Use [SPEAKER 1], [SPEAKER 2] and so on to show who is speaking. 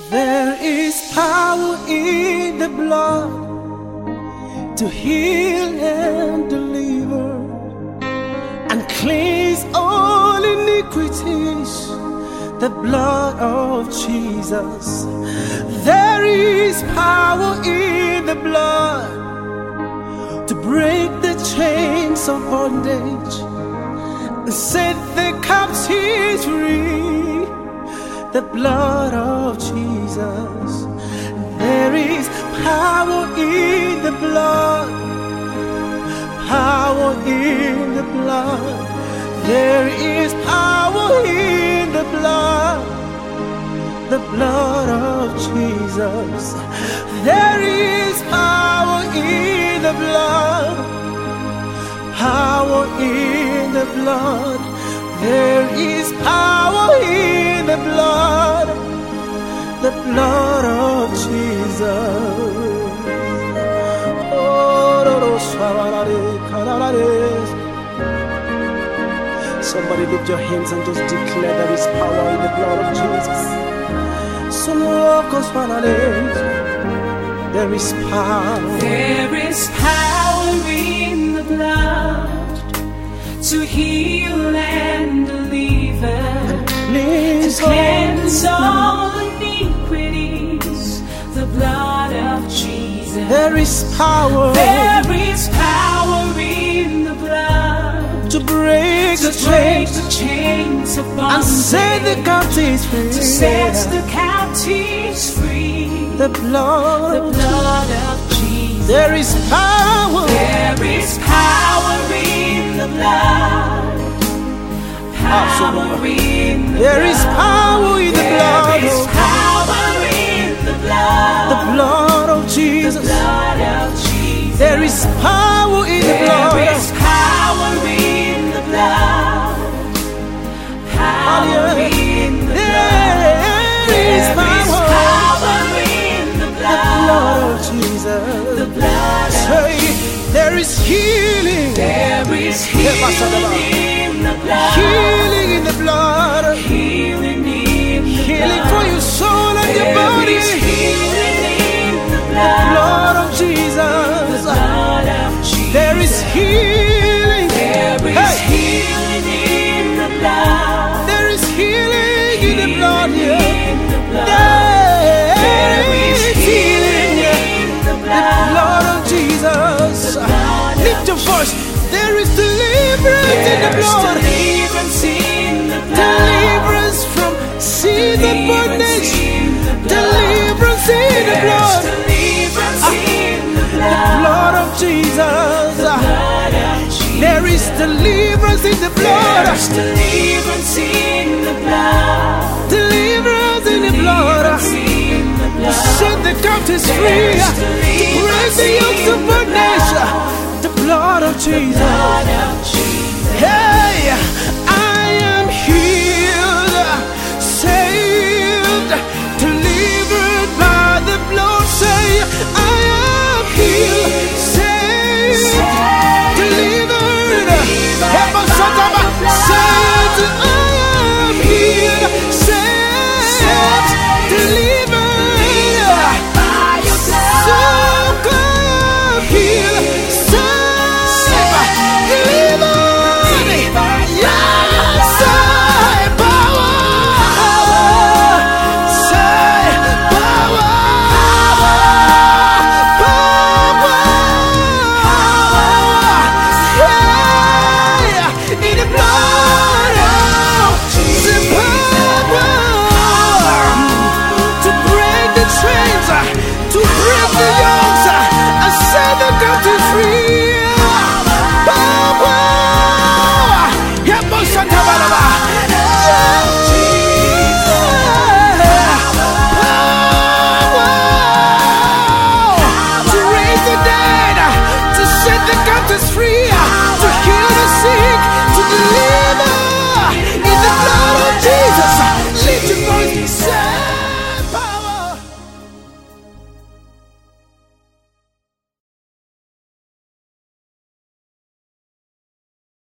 [SPEAKER 1] There is power in the blood to heal and deliver and cleanse all iniquities. The blood of Jesus. There is power in the blood to break the chains of bondage and set the captives free. The blood of Jesus. There is power in the blood. Power in the blood. There is power in the blood. The blood of Jesus. There is power in the blood. Power in the blood. There is power in the blood. The blood of Jesus. Somebody lift your hands and just declare there is power in the blood of Jesus. There is power.
[SPEAKER 2] There is power in the blood to heal and deliver, to cleanse all iniquities. The blood of Jesus.
[SPEAKER 1] There is power.
[SPEAKER 2] There is power in the blood
[SPEAKER 1] to break the
[SPEAKER 2] chains of bondage
[SPEAKER 1] and set the captives free.
[SPEAKER 2] To set the captives free.
[SPEAKER 1] The blood
[SPEAKER 2] of Jesus.
[SPEAKER 1] There is power.
[SPEAKER 2] There is power in the blood. Power in the
[SPEAKER 1] There is power in the blood.
[SPEAKER 2] There is power in the blood.
[SPEAKER 1] The blood of Jesus.
[SPEAKER 2] The blood of Jesus.
[SPEAKER 1] There is power in the blood.
[SPEAKER 2] There is power in the blood. Power in the blood.
[SPEAKER 1] There is power
[SPEAKER 2] in the blood.
[SPEAKER 1] The blood of Jesus.
[SPEAKER 2] The blood of Jesus.
[SPEAKER 1] There is healing.
[SPEAKER 2] There is healing in the blood.
[SPEAKER 1] Healing in the blood.
[SPEAKER 2] Healing in the
[SPEAKER 1] Healing
[SPEAKER 2] blood.
[SPEAKER 1] for your soul and your body.
[SPEAKER 2] There is healing in the
[SPEAKER 1] The
[SPEAKER 2] blood.
[SPEAKER 1] blood of Jesus.
[SPEAKER 2] The blood of Jesus.
[SPEAKER 1] There is healing.
[SPEAKER 2] There is healing in the blood.
[SPEAKER 1] There is healing in the blood.
[SPEAKER 2] In the blood.
[SPEAKER 1] There is healing
[SPEAKER 2] in the
[SPEAKER 1] the blood of Jesus. Lift your voice. There is deliverance in the blood.
[SPEAKER 2] Deliverance in the blood.
[SPEAKER 1] Deliverance from sin and bondage. Deliverance in the blood.
[SPEAKER 2] Deliverance in the
[SPEAKER 1] The blood of Jesus. There is deliverance in the blood.
[SPEAKER 2] Deliverance in the blood.
[SPEAKER 1] Deliverance in the blood. To set the captives free. To break the yokes of bondage. The blood of Jesus. Hey,